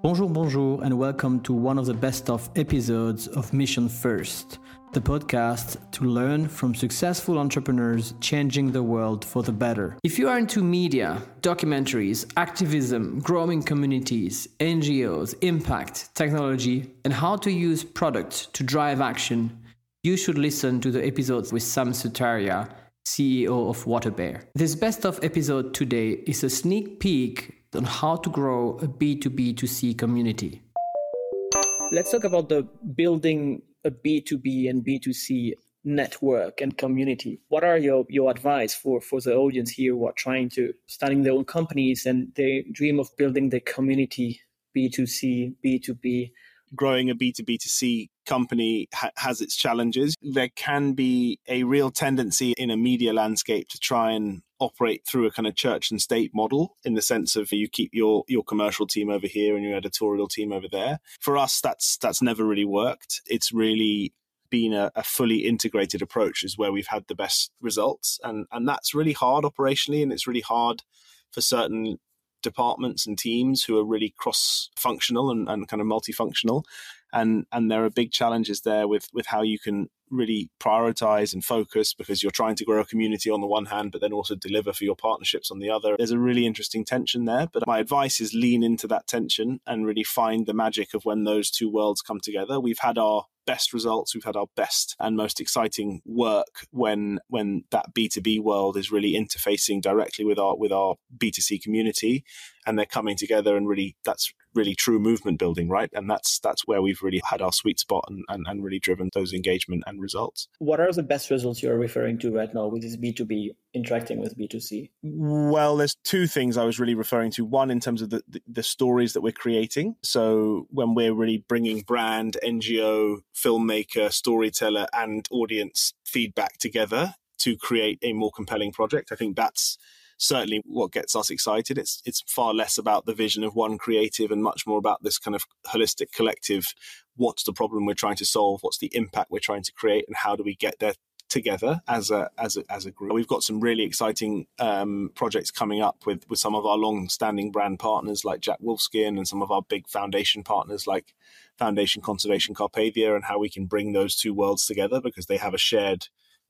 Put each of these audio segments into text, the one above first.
Bonjour, bonjour, and welcome to one of the best of episodes of Mission First, the podcast to learn from successful entrepreneurs changing the world for the better. If you are into media, documentaries, activism, growing communities, NGOs, impact, technology, and how to use products to drive action, you should listen to the episodes with Sam Sutaria, CEO of WaterBear. This best of episode today is a sneak peek on how to grow a B2B2C community. Let's talk about the building a B2B and B2C network and community. What are your advice for the audience here who are trying to starting their own companies and they dream of building the community B2C, B2B? Growing a B2B2C company has its challenges. There can be a real tendency in a media landscape to try and operate through a kind of church and state model, in the sense of you keep your commercial team over here and your editorial team over there. For us, that's never really worked. It's really been a fully integrated approach is where we've had the best results. And that's really hard operationally, and it's really hard for certain departments and teams who are really cross-functional and kind of multifunctional. And there are big challenges there with how you can really prioritize and focus, because you're trying to grow a community on the one hand, but then also deliver for your partnerships on the other. There's a really interesting tension there. But my advice is lean into that tension and really find the magic of when those two worlds come together. We've had our best results, we've had our best and most exciting work when that B2B world is really interfacing directly with our B2C community, and they're coming together, and really that's really true movement building, right? And that's where we've really had our sweet spot and really driven those engagement and results. What are the best results you're referring to right now with this B2B interacting with B2C? Well, there's two things I was really referring to. One, in terms of the stories that we're creating. So when we're really bringing brand, NGO, filmmaker, storyteller, and audience feedback together to create a more compelling project, I think that's certainly what gets us excited. It's far less about the vision of one creative and much more about this kind of holistic collective. What's the problem we're trying to solve? What's the impact we're trying to create? And how do we get there together as a group? We've got some really exciting projects coming up with some of our long-standing brand partners like Jack Wolfskin, and some of our big foundation partners like Foundation Conservation Carpathia, and how we can bring those two worlds together because they have a shared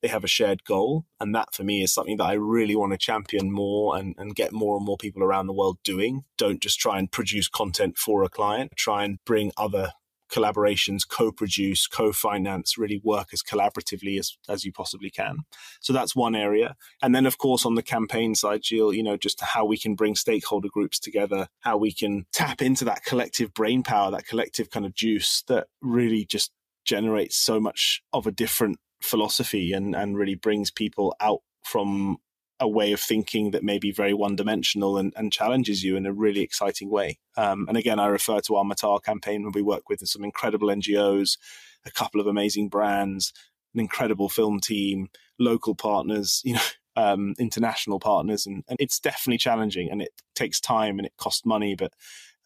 goal. And that for me is something that I really want to champion more and get more and more people around the world doing. Don't just try and produce content for a client. Try and bring other collaborations, co-produce, co-finance, really work as collaboratively as you possibly can. So that's one area. And then, of course, on the campaign side, Gilles, just how we can bring stakeholder groups together, how we can tap into that collective brain power, that collective kind of juice that really just generates so much of a different philosophy and really brings people out from a way of thinking that may be very one-dimensional and challenges you in a really exciting way. And again, I refer to our Matar campaign, where we work with some incredible NGOs, a couple of amazing brands, an incredible film team, local partners, international partners. And it's definitely challenging, and it takes time and it costs money, but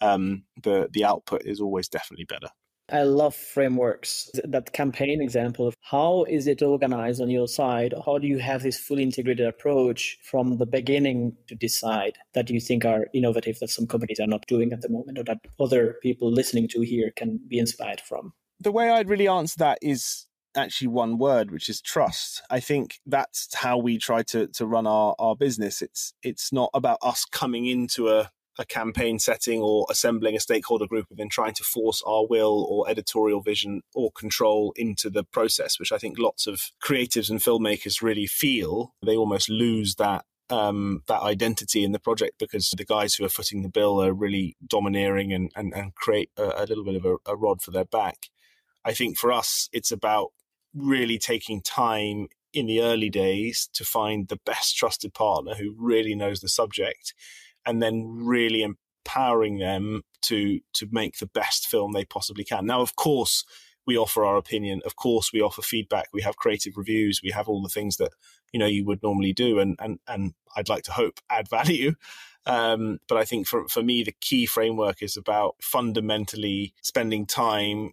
the output is always definitely better. I love frameworks. That campaign example of how is it organized on your side? How do you have this fully integrated approach from the beginning to decide that you think are innovative, that some companies are not doing at the moment, or that other people listening to here can be inspired from? The way I'd really answer that is actually one word, which is trust. I think that's how we try to run our business. It's not about us coming into a campaign setting or assembling a stakeholder group and then trying to force our will or editorial vision or control into the process, which I think lots of creatives and filmmakers really feel. They almost lose that identity in the project because the guys who are footing the bill are really domineering and create a little bit of a rod for their back. I think for us, it's about really taking time in the early days to find the best trusted partner who really knows the subject, and then really empowering them to make the best film they possibly can. Now, of course, we offer our opinion. Of course, we offer feedback. We have creative reviews. We have all the things that you would normally do, and I'd like to hope add value. But I think for me, the key framework is about fundamentally spending time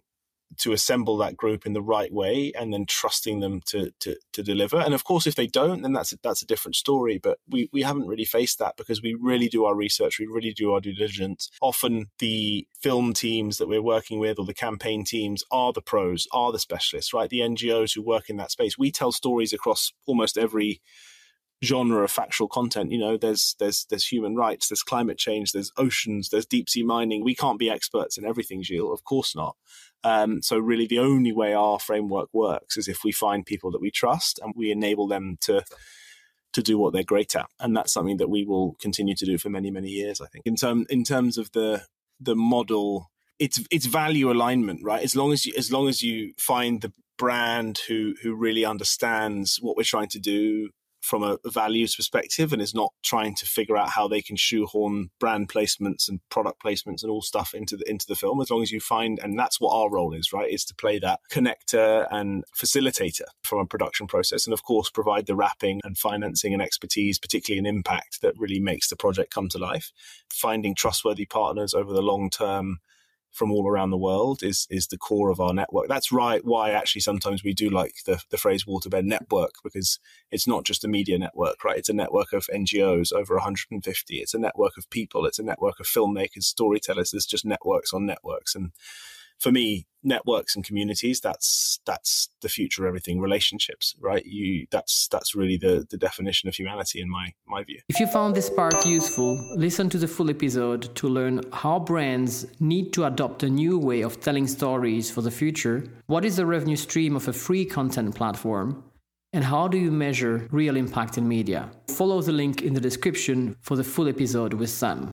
to assemble that group in the right way and then trusting them to deliver. And of course, if they don't, then that's a different story. But we haven't really faced that because we really do our research. We really do our due diligence. Often the film teams that we're working with or the campaign teams are the pros, are the specialists, right? The NGOs who work in that space. We tell stories across almost every genre of factual content. You know, there's human rights, there's climate change, there's oceans, there's deep sea mining. We can't be experts in everything, Gilles, of course not. So really the only way our framework works is if we find people that we trust and we enable them to do what they're great at. And that's something that we will continue to do for many, many years, I think. In terms of the model, it's value alignment, right? As long as you find the brand who really understands what we're trying to do from a values perspective and is not trying to figure out how they can shoehorn brand placements and product placements and all stuff into the film, as long as you find, and that's what our role is, right, is to play that connector and facilitator from a production process, and of course provide the wrapping and financing and expertise, particularly in impact, that really makes the project come to life. Finding trustworthy partners over the long term from all around the world is the core of our network. That's right. Why actually sometimes we do like the phrase waterbed network, because it's not just a media network, right? It's a network of NGOs, over 150. It's a network of people. It's a network of filmmakers, storytellers. There's just networks on networks. And for me, networks and communities, that's the future of everything. Relationships, right? That's really the definition of humanity in my view. If you found this part useful, listen to the full episode to learn how brands need to adopt a new way of telling stories for the future, what is the revenue stream of a free content platform, and how do you measure real impact in media. Follow the link in the description for the full episode with Sam.